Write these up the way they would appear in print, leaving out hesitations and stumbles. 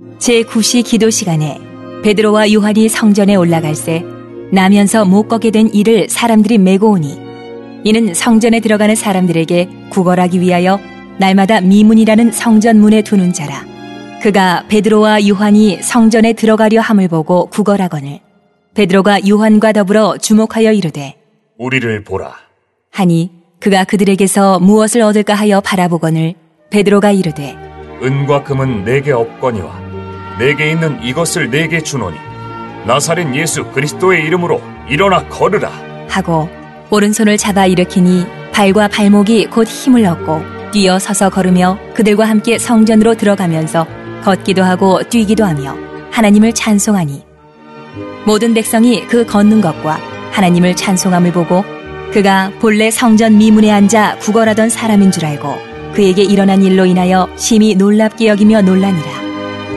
제9시 기도 시간에 베드로와 요한이 성전에 올라갈새 나면서 못 걷게 된 이를 사람들이 메고 오니 이는 성전에 들어가는 사람들에게 구걸하기 위하여 날마다 미문이라는 성전문에 두는 자라. 그가 베드로와 요한이 성전에 들어가려 함을 보고 구걸하거늘 베드로가 요한과 더불어 주목하여 이르되 우리를 보라 하니 그가 그들에게서 무엇을 얻을까 하여 바라보거늘 베드로가 이르되 은과 금은 내게 없거니와 내게 있는 이것을 내게 주노니 나사렛 예수 그리스도의 이름으로 일어나 걸으라 하고 오른손을 잡아 일으키니 발과 발목이 곧 힘을 얻고 뛰어 서서 걸으며 그들과 함께 성전으로 들어가면서 걷기도 하고 뛰기도 하며 하나님을 찬송하니 모든 백성이 그 걷는 것과 하나님을 찬송함을 보고 그가 본래 성전 미문에 앉아 구걸하던 사람인 줄 알고 그에게 일어난 일로 인하여 심히 놀랍게 여기며 놀라니라.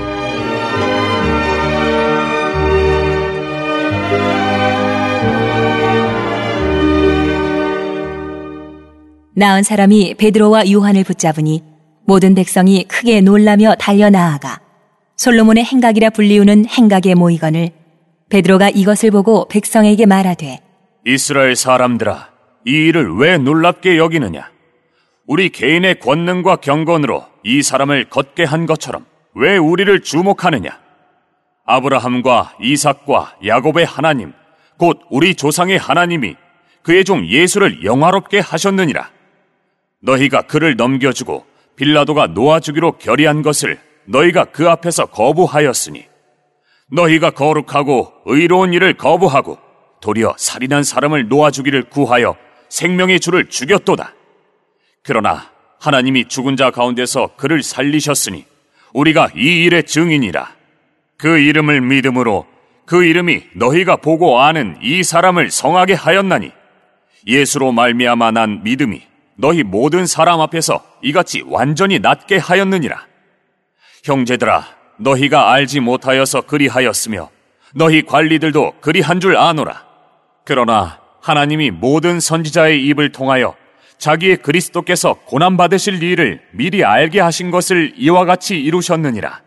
나은 사람이 베드로와 요한을 붙잡으니 모든 백성이 크게 놀라며 달려 나아가 솔로몬의 행각이라 불리우는 행각에 모이거늘 베드로가 이것을 보고 백성에게 말하되 이스라엘 사람들아 이 일을 왜 놀랍게 여기느냐 우리 개인의 권능과 경건으로 이 사람을 걷게 한 것처럼 왜 우리를 주목하느냐 아브라함과 이삭과 야곱의 하나님 곧 우리 조상의 하나님이 그의 종 예수를 영화롭게 하셨느니라 너희가 그를 넘겨주고 빌라도가 놓아주기로 결의한 것을 너희가 그 앞에서 거부하였으니 너희가 거룩하고 의로운 일을 거부하고 도리어 살인한 사람을 놓아주기를 구하여 생명의 주를 죽였도다. 그러나 하나님이 죽은 자 가운데서 그를 살리셨으니 우리가 이 일의 증인이라. 그 이름을 믿음으로 그 이름이 너희가 보고 아는 이 사람을 성하게 하였나니 예수로 말미암아 난 믿음이 너희 모든 사람 앞에서 이같이 완전히 낫게 하였느니라. 형제들아 너희가 알지 못하여서 그리하였으며 너희 관리들도 그리한 줄 아노라. 그러나 하나님이 모든 선지자의 입을 통하여 자기의 그리스도께서 고난받으실 일을 미리 알게 하신 것을 이와 같이 이루셨느니라.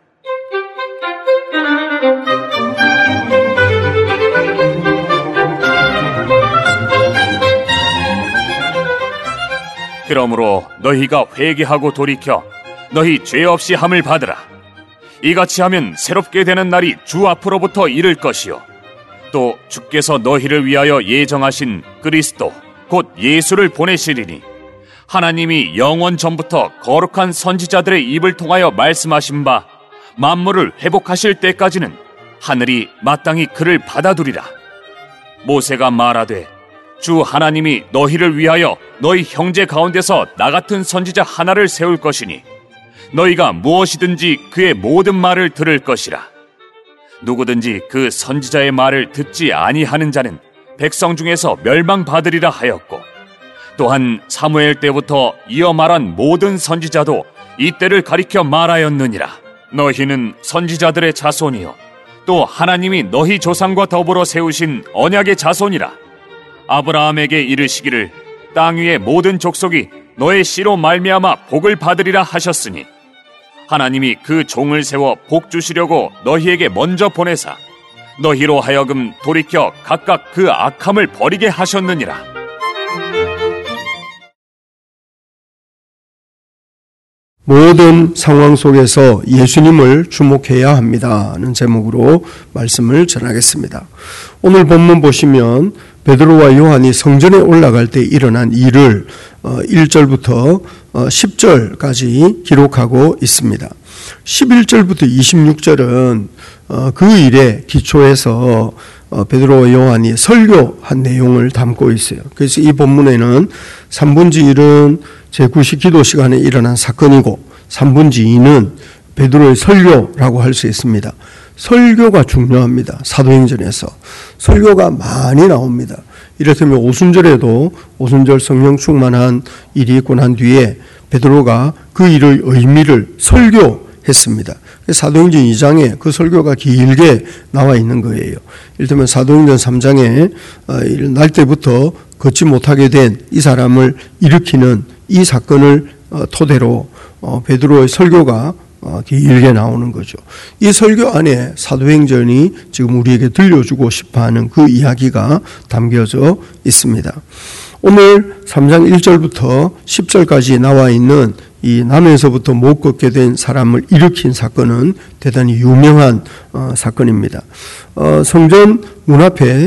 그러므로 너희가 회개하고 돌이켜 너희 죄 없이 함을 받으라. 이같이 하면 새롭게 되는 날이 주 앞으로부터 이를 것이요 또 주께서 너희를 위하여 예정하신 그리스도 곧 예수를 보내시리니 하나님이 영원 전부터 거룩한 선지자들의 입을 통하여 말씀하신 바 만물을 회복하실 때까지는 하늘이 마땅히 그를 받아두리라. 모세가 말하되 주 하나님이 너희를 위하여 너희 형제 가운데서 나 같은 선지자 하나를 세울 것이니 너희가 무엇이든지 그의 모든 말을 들을 것이라. 누구든지 그 선지자의 말을 듣지 아니하는 자는 백성 중에서 멸망받으리라 하였고 또한 사무엘 때부터 이어 말한 모든 선지자도 이때를 가리켜 말하였느니라. 너희는 선지자들의 자손이요 또 하나님이 너희 조상과 더불어 세우신 언약의 자손이라. 아브라함에게 이르시기를 땅 위의 모든 족속이 너의 씨로 말미암아 복을 받으리라 하셨으니 하나님이 그 종을 세워 복 주시려고 너희에게 먼저 보내사 너희로 하여금 돌이켜 각각 그 악함을 버리게 하셨느니라. 모든 상황 속에서 예수님을 주목해야 합니다는 제목으로 말씀을 전하겠습니다. 오늘 본문 보시면 베드로와 요한이 성전에 올라갈 때 일어난 일을 1절부터 10절까지 기록하고 있습니다. 11절부터 26절은 그 일에 기초해서 베드로와 요한이 설교한 내용을 담고 있어요. 그래서 이 본문에는 3분의 1은 제9시 기도 시간에 일어난 사건이고 3분의 2는 베드로의 설교라고 할 수 있습니다. 설교가 중요합니다. 사도행전에서 설교가 많이 나옵니다. 이를테면 오순절에도 오순절 성령 충만한 일이 있고 난 뒤에 베드로가 그 일의 의미를 설교했습니다. 사도행전 2장에 그 설교가 길게 나와 있는 거예요. 이를테면 사도행전 3장에 날 때부터 걷지 못하게 된 이 사람을 일으키는 이 사건을 토대로 베드로의 설교가 길게 나오는 거죠. 이 설교 안에 사도행전이 지금 우리에게 들려주고 싶어하는 그 이야기가 담겨져 있습니다. 오늘 3장 1절부터 10절까지 나와 있는 이 남에서부터 못 걷게 된 사람을 일으킨 사건은 대단히 유명한 사건입니다. 성전 문 앞에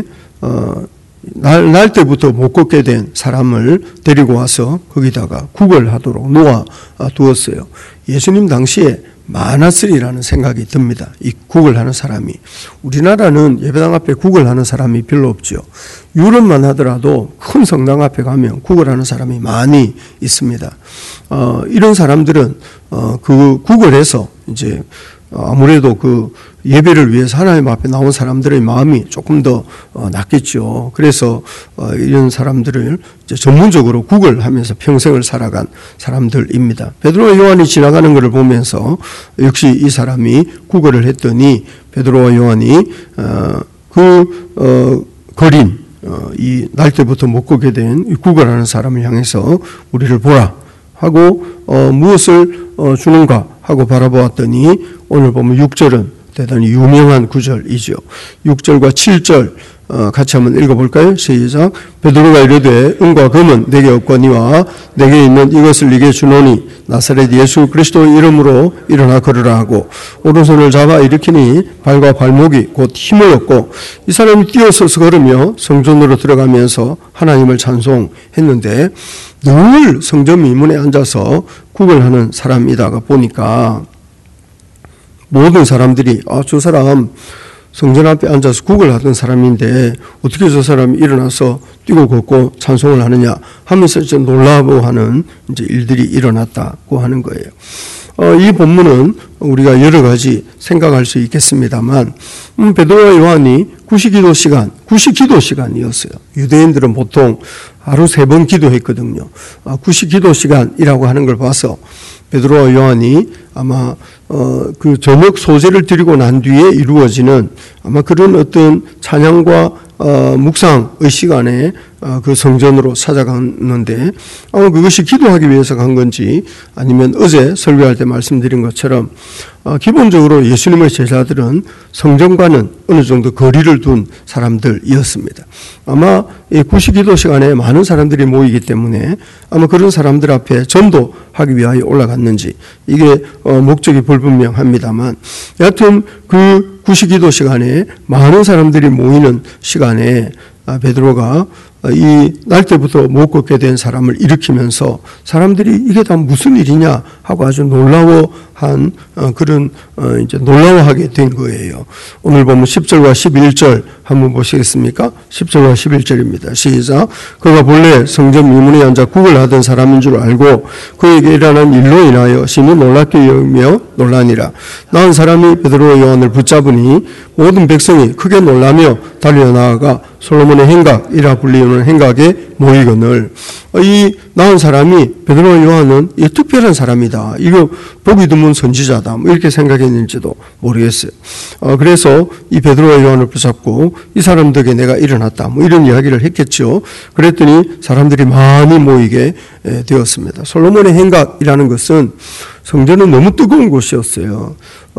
날 때부터 못 걷게 된 사람을 데리고 와서 거기다가 구걸하도록 놓아 두었어요. 예수님 당시에 많았으리라는 생각이 듭니다. 이 구걸하는 사람이. 우리나라는 예배당 앞에 구걸하는 사람이 별로 없죠. 유럽만 하더라도 큰 성당 앞에 가면 구걸하는 사람이 많이 있습니다. 이런 사람들은 그 구걸해서 이제 아무래도 그 예배를 위해서 하나님 앞에 나온 사람들의 마음이 조금 더 낫겠죠. 그래서 이런 사람들을 이제 전문적으로 구걸하면서 평생을 살아간 사람들입니다. 베드로와 요한이 지나가는 것을 보면서 역시 이 사람이 구걸을 했더니 베드로와 요한이 거린 이 날 때부터 못 걷게 된 구걸하는 사람을 향해서 우리를 보라 하고 무엇을 주는가 하고 바라보았더니 오늘 보면 6절은 대단히 유명한 구절이죠. 6절과 7절 같이 한번 읽어볼까요? 시작. 베드로가 이르되 은과 금은 내게 없거니와 내게 있는 이것을 네게 주노니 나사렛 예수 그리스도의 이름으로 일어나 걸으라 하고 오른손을 잡아 일으키니 발과 발목이 곧 힘을 얻고 이 사람이 뛰어서서 걸으며 성전으로 들어가면서 하나님을 찬송했는데 늘 성전 미문에 앉아서 구걸하는 사람이다가 보니까 모든 사람들이 저 사람 성전 앞에 앉아서 구걸하던 사람인데 어떻게 저 사람이 일어나서 뛰고 걷고 찬송을 하느냐 하면서 좀 놀라워하는 이제 일들이 일어났다고 하는 거예요. 이 본문은 우리가 여러 가지 생각할 수 있겠습니다만 베드로와 요한이 구시기도 시간이었어요. 유대인들은 보통 하루 3번 기도했거든요. 구시기도 시간이라고 하는 걸 봐서 베드로와 요한이 아마 그 저녁 소제를 드리고 난 뒤에 이루어지는 아마 그런 어떤 찬양과 묵상의 시간에 그 성전으로 찾아갔는데 아마 그것이 기도하기 위해서 간 건지 아니면 어제 설교할 때 말씀드린 것처럼 기본적으로 예수님의 제자들은 성전과는 어느 정도 거리를 둔 사람들이었습니다. 아마 이 구시기도 시간에 많은 사람들이 모이기 때문에 아마 그런 사람들 앞에 전도하기 위하여 올라갔는지 이게 목적이 불분명합니다만 여하튼 그 구시기도 시간에 많은 사람들이 모이는 시간에 베드로가 이 날 때부터 못 걷게 된 사람을 일으키면서 사람들이 이게 다 무슨 일이냐 하고 아주 놀라워한 그런 이제 놀라워하게 된 거예요. 오늘 보면 10절과 11절 한번 보시겠습니까? 10절과 11절입니다. 시작. 그가 본래 성전 미문에 앉아 구걸하던 사람인 줄 알고 그에게 일어난 일로 인하여 심히 놀랍게 여기며 놀라니라. 나은 사람이 베드로와 요한을 붙잡으니 모든 백성이 크게 놀라며 달려나아가 솔로몬의 행각이라 불리우는 행각에 모이거늘. 이 나은 사람이 베드로와 요한은 이 특별한 사람이다. 이거 보기 드문 선지자다. 뭐 이렇게 생각했는지도 모르겠어요. 그래서 이 베드로와 요한을 붙잡고 이 사람 덕에 내가 일어났다. 뭐 이런 이야기를 했겠죠. 그랬더니 사람들이 많이 모이게 되었습니다. 솔로몬의 행각이라는 것은 성전은 너무 뜨거운 곳이었어요.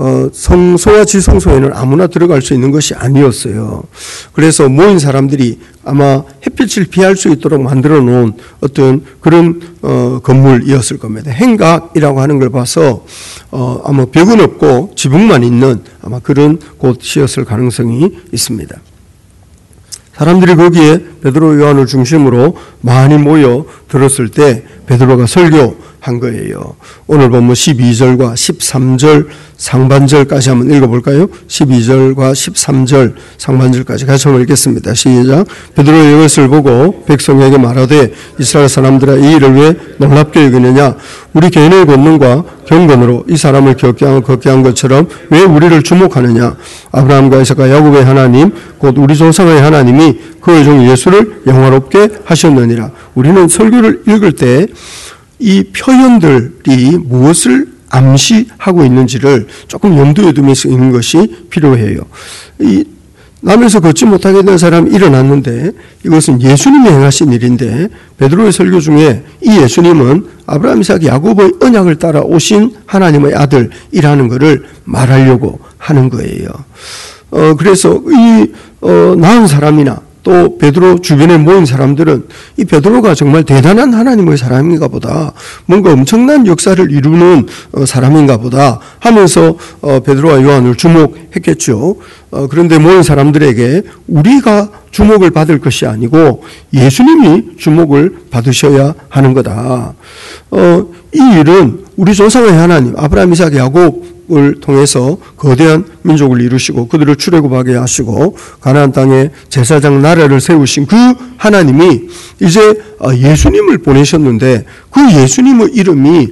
성소와 지성소에는 아무나 들어갈 수 있는 것이 아니었어요. 그래서 모인 사람들이 아마 햇빛을 피할 수 있도록 만들어 놓은 어떤 그런 건물이었을 겁니다. 행각이라고 하는 걸 봐서 아마 벽은 없고 지붕만 있는 아마 그런 곳이었을 가능성이 있습니다. 사람들이 거기에 베드로 요한을 중심으로 많이 모여 들었을 때 베드로가 설교한 거예요. 오늘 보면 12절과 13절 상반절까지 한번 읽어볼까요? 12절과 13절 상반절까지 같이 한번 읽겠습니다. 시작. 베드로의 이것을 보고 백성에게 말하되 이스라엘 사람들아 이 일을 왜 놀랍게 여기느냐? 우리 개인의 권능과 경건으로 이 사람을 걷게 한 것처럼 왜 우리를 주목하느냐? 아브라함과 이삭과 야곱의 하나님 곧 우리 조상의 하나님이 그의 종 예수를 영화롭게 하셨느니라. 우리는 설교를 읽을 때 이 표현들이 무엇을 암시하고 있는지를 조금 염두에 두면서 읽는 것이 필요해요. 남에서 걷지 못하게 된 사람이 일어났는데 이것은 예수님이 행하신 일인데 베드로의 설교 중에 이 예수님은 아브라함, 이삭, 야곱의 언약을 따라 오신 하나님의 아들이라는 것을 말하려고 하는 거예요. 그래서 이 나은 사람이나 또 베드로 주변에 모인 사람들은 이 베드로가 정말 대단한 하나님의 사람인가 보다, 뭔가 엄청난 역사를 이루는 사람인가 보다 하면서 베드로와 요한을 주목했겠죠. 그런데 모인 사람들에게 우리가 주목을 받을 것이 아니고 예수님이 주목을 받으셔야 하는 거다. 이 일은 우리 조상의 하나님 아브라함, 이삭, 야곱을 통해서 거대한 민족을 이루시고 그들을 출애굽하게 하시고 가나안 땅에 제사장 나라를 세우신 그 하나님이 이제 예수님을 보내셨는데 그 예수님의 이름이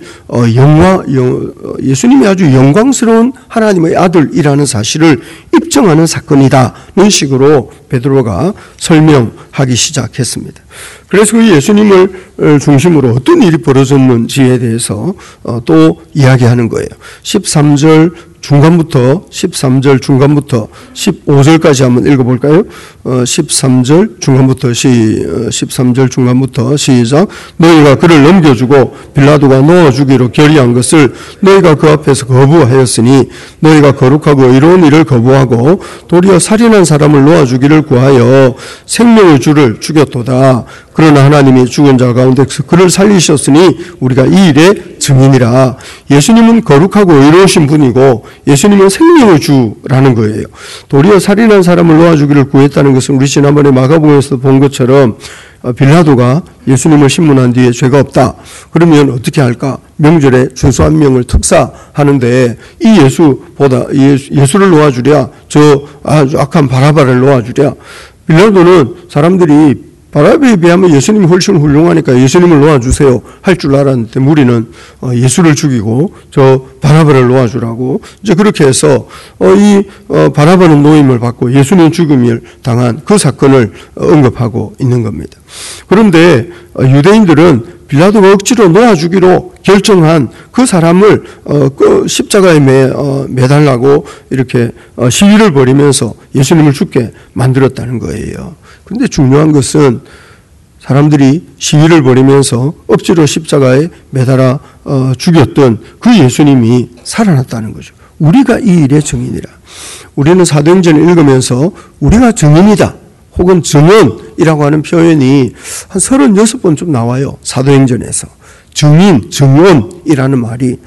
예수님이 아주 영광스러운 하나님의 아들이라는 사실을 입증하는 사건이다는 식으로 베드로가 설명하기 시작했습니다. 그래서 그 예수님을 중심으로 어떤 일이 벌어졌는지에 대해서 또 이야기하는 거예요. 13절 중간부터 15절까지 한번 읽어볼까요? 13절 중간부터 시작. 너희가 그를 넘겨주고 빌라도가 놓아주기로 결의한 것을 너희가 그 앞에서 거부하였으니 너희가 거룩하고 의로운 일을 거부하고 도리어 살인한 사람을 놓아주기를 구하여 생명의 주를 죽였도다. 그러나 하나님이 죽은 자 가운데서 그를 살리셨으니 우리가 이 일의 증인이라. 예수님은 거룩하고 의로우신 분이고 예수님은 생명의 주라는 거예요. 도리어 살인한 사람을 놓아주기를 구했다는 것은 우리 지난번에 마가복음에서 본 것처럼 빌라도가 예수님을 신문한 뒤에 죄가 없다. 그러면 어떻게 할까? 명절에 준수 한 명을 특사하는데 이 예수를 놓아주랴, 저 아주 악한 바라바를 놓아주랴. 빌라도는 사람들이 바라바에 비하면 예수님이 훨씬 훌륭하니까 예수님을 놓아주세요 할 줄 알았는데 무리는 예수를 죽이고 저 바라바를 놓아주라고 이제 그렇게 해서 이 바라바는 노임을 받고 예수님 죽음을 당한 그 사건을 언급하고 있는 겁니다. 그런데 유대인들은 빌라도가 억지로 놓아주기로 결정한 그 사람을 십자가에 매달라고 이렇게 시위를 벌이면서 예수님을 죽게 만들었다는 거예요. 그런데 중요한 것은 사람들이 시위를 벌이면서 억지로 십자가에 매달아 죽였던 그 예수님이 살아났다는 거죠. 우리가 이 일의 증인이라. 우리는 사도행전을 읽으면서 우리가 증인이다 혹은 증언이라고 하는 표현이 한 36번 나와요. 사도행전에서. 증인, 증언이라는 말이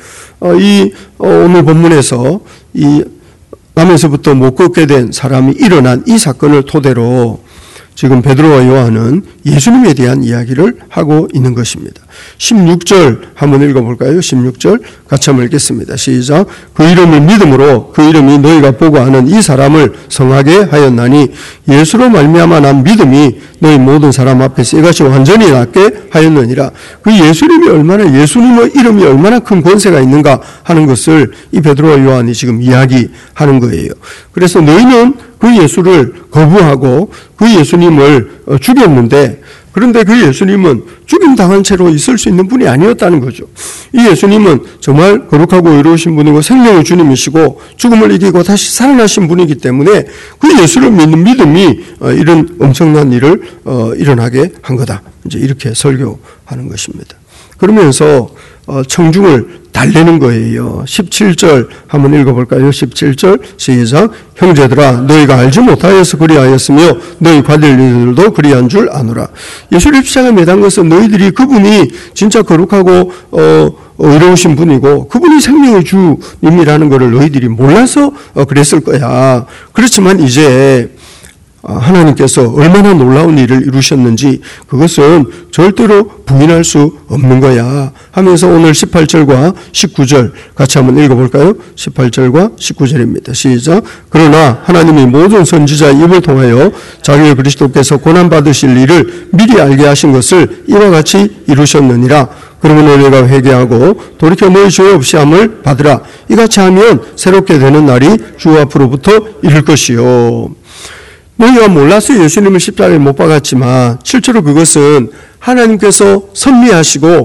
오늘 본문에서 이 남에서부터 못 걷게 된 사람이 일어난 이 사건을 토대로 지금 베드로와 요한은 예수님에 대한 이야기를 하고 있는 것입니다. 16절 한번 읽어볼까요? 16절 같이 한번 읽겠습니다. 시작. 그 이름을 믿음으로 그 이름이 너희가 보고 아는 이 사람을 성하게 하였나니 예수로 말미암아 난 믿음이 너희 모든 사람 앞에서 이같이 완전히 낫게 하였느니라. 그 예수님의 이름이 얼마나 큰 권세가 있는가 하는 것을 이 베드로와 요한이 지금 이야기하는 거예요. 그래서 너희는 그 예수를 거부하고 그 예수님을 죽였는데 그런데 그 예수님은 죽임당한 채로 있을 수 있는 분이 아니었다는 거죠. 이 예수님은 정말 거룩하고 의로우신 분이고 생명의 주님이시고 죽음을 이기고 다시 살아나신 분이기 때문에 그 예수를 믿는 믿음이 이런 엄청난 일을 일어나게 한 거다. 이제 이렇게 설교하는 것입니다. 그러면서 청중을 달래는 거예요. 17절 한번 읽어볼까요? 17절 시작. 형제들아 너희가 알지 못하여서 그리하였으며 너희 과들리들도 그리한 줄 아노라. 예수를 십자가에 매단 것은 너희들이 그분이 진짜 거룩하고 의로우신 분이고 그분이 생명의 주님이라는 것을 너희들이 몰라서 그랬을 거야. 그렇지만 이제 하나님께서 얼마나 놀라운 일을 이루셨는지 그것은 절대로 부인할 수 없는 거야 하면서 오늘 18절과 19절 같이 한번 읽어볼까요? 18절과 19절입니다. 시작. 그러나 하나님이 모든 선지자의 입을 통하여 자기의 그리스도께서 고난받으실 일을 미리 알게 하신 것을 이와 같이 이루셨느니라. 그러면 너희가 회개하고 돌이켜 너희 죄 없이 함을 받으라. 이같이 하면 새롭게 되는 날이 주 앞으로부터 이를 것이요. 너희가 몰라서 예수님을 십자가에 못 박았지만 실제로 그것은 하나님께서 섭리하시고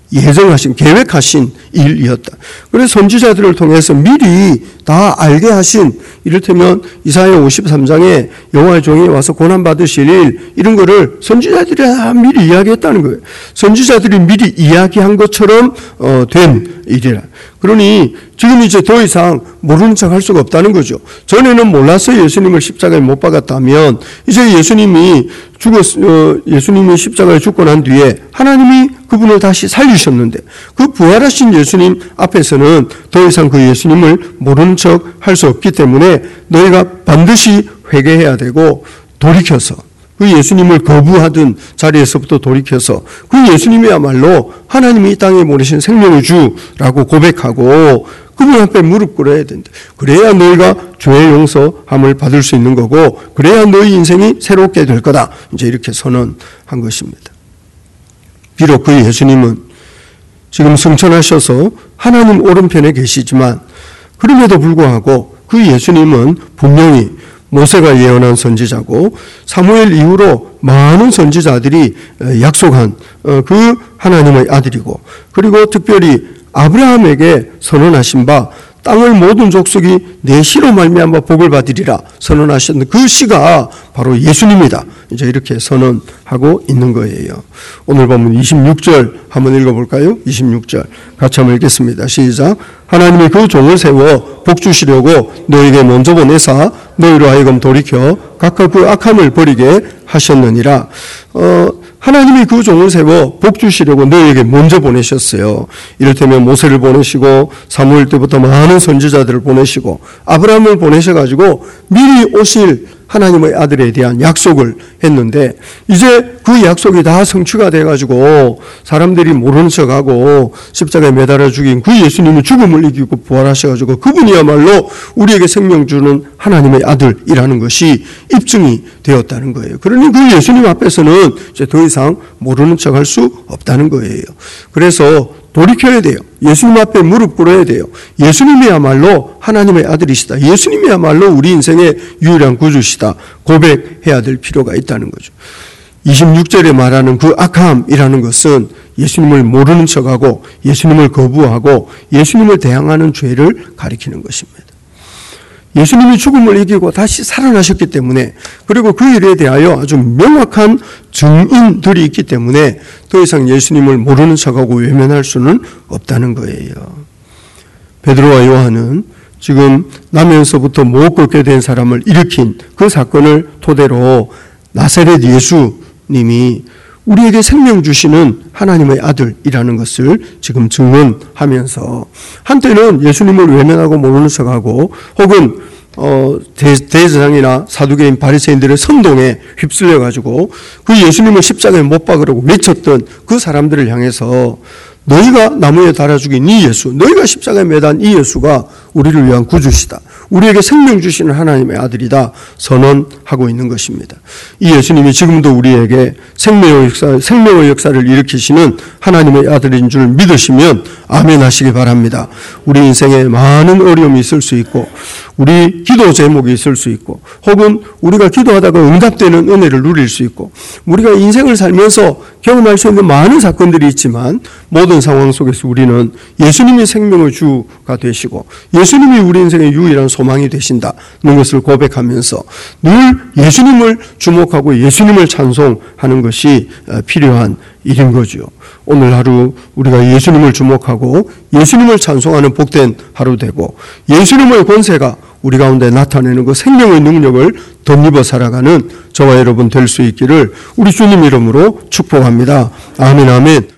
예정하신, 계획하신 일이었다. 그래서 선지자들을 통해서 미리 다 알게 하신, 이를테면 이사야 53장에 여호와의 종이 와서 고난받으실 일, 이런 거를 선지자들이 다 미리 이야기했다는 거예요. 선지자들이 미리 이야기한 것처럼 된 일이라. 그러니 지금 이제 더 이상 모르는 척 할 수가 없다는 거죠. 전에는 몰라서 예수님을 십자가에 못 박았다면 이제 예수님이 예수님이 십자가에 죽고 난 뒤에 하나님이 그분을 다시 살리셨는데 그 부활하신 예수님 앞에서는 더 이상 그 예수님을 모르는 척 할 수 없기 때문에 너희가 반드시 회개해야 되고 돌이켜서 그 예수님을 거부하던 자리에서부터 돌이켜서 그 예수님이야말로 하나님이 이 땅에 보내신 생명의 주라고 고백하고 그분 앞에 무릎 꿇어야 된다. 그래야 너희가 죄의 용서함을 받을 수 있는 거고 그래야 너희 인생이 새롭게 될 거다. 이제 이렇게 선언한 것입니다. 비록 그 예수님은 지금 승천하셔서 하나님 오른편에 계시지만 그럼에도 불구하고 그 예수님은 분명히 모세가 예언한 선지자고 사무엘 이후로 많은 선지자들이 약속한 그 하나님의 아들이고 그리고 특별히 아브라함에게 선언하신 바 땅을 모든 족속이 내 씨로 말미암아 복을 받으리라 선언하셨던 그 씨가 바로 예수님이다. 이제 이렇게 선언하고 있는 거예요. 오늘 본문 26절 한번 읽어볼까요? 26절 같이 한번 읽겠습니다. 시작. 하나님이 그 종을 세워 복 주시려고 너에게 먼저 보내사 너희로 하여금 돌이켜 각각 그 악함을 버리게 하셨느니라. 하나님이 그 종을 세워 복 주시려고 너희에게 먼저 보내셨어요. 이를테면 모세를 보내시고 사무엘 때부터 많은 선지자들을 보내시고 아브라함을 보내셔가지고 미리 오실 하나님의 아들에 대한 약속을 했는데 이제 그 약속이 다 성취가 돼가지고 사람들이 모르는 척하고 십자가에 매달아 죽인 그 예수님이 죽음을 이기고 부활하셔가지고 그분이야말로 우리에게 생명 주는 하나님의 아들이라는 것이 입증이 되었다는 거예요. 그러니 그 예수님 앞에서는 이제 더 이상 모르는 척할 수 없다는 거예요. 그래서 돌이켜야 돼요. 예수님 앞에 무릎 꿇어야 돼요. 예수님이야말로 하나님의 아들이시다. 예수님이야말로 우리 인생의 유일한 구주시다. 고백해야 될 필요가 있다는 거죠. 26절에 말하는 그 악함이라는 것은 예수님을 모르는 척하고 예수님을 거부하고 예수님을 대항하는 죄를 가리키는 것입니다. 예수님이 죽음을 이기고 다시 살아나셨기 때문에 그리고 그 일에 대하여 아주 명확한 증인들이 있기 때문에 더 이상 예수님을 모르는 척하고 외면할 수는 없다는 거예요. 베드로와 요한은 지금 나면서부터 못 걷게 된 사람을 일으킨 그 사건을 토대로 나사렛 예수님이 우리에게 생명 주시는 하나님의 아들이라는 것을 지금 증언하면서 한때는 예수님을 외면하고 모르는 척하고 혹은 대제사장이나 사두개인 바리새인들의 선동에 휩쓸려 가지고 그 예수님을 십자가에 못 박으라고 외쳤던 그 사람들을 향해서 너희가 나무에 달아 죽인 이 예수, 너희가 십자가에 매단 이 예수가 우리를 위한 구주시다. 우리에게 생명 주시는 하나님의 아들이다 선언하고 있는 것입니다. 이 예수님이 지금도 우리에게 생명의 역사를 일으키시는 하나님의 아들인 줄 믿으시면 아멘 하시기 바랍니다. 우리 인생에 많은 어려움이 있을 수 있고 우리 기도 제목이 있을 수 있고 혹은 우리가 기도하다가 응답되는 은혜를 누릴 수 있고 우리가 인생을 살면서 경험할 수 있는 많은 사건들이 있지만 모든 상황 속에서 우리는 예수님이 생명의 주가 되시고 예수님이 우리 인생의 유일한 소망이 되신다는 것을 고백하면서 늘 예수님을 주목하고 예수님을 찬송하는 것이 필요한 일인 거죠. 오늘 하루 우리가 예수님을 주목하고 예수님을 찬송하는 복된 하루 되고 예수님의 권세가 우리 가운데 나타내는 그 생명의 능력을 덧입어 살아가는 저와 여러분 될 수 있기를 우리 주님 이름으로 축복합니다. 아멘 아멘.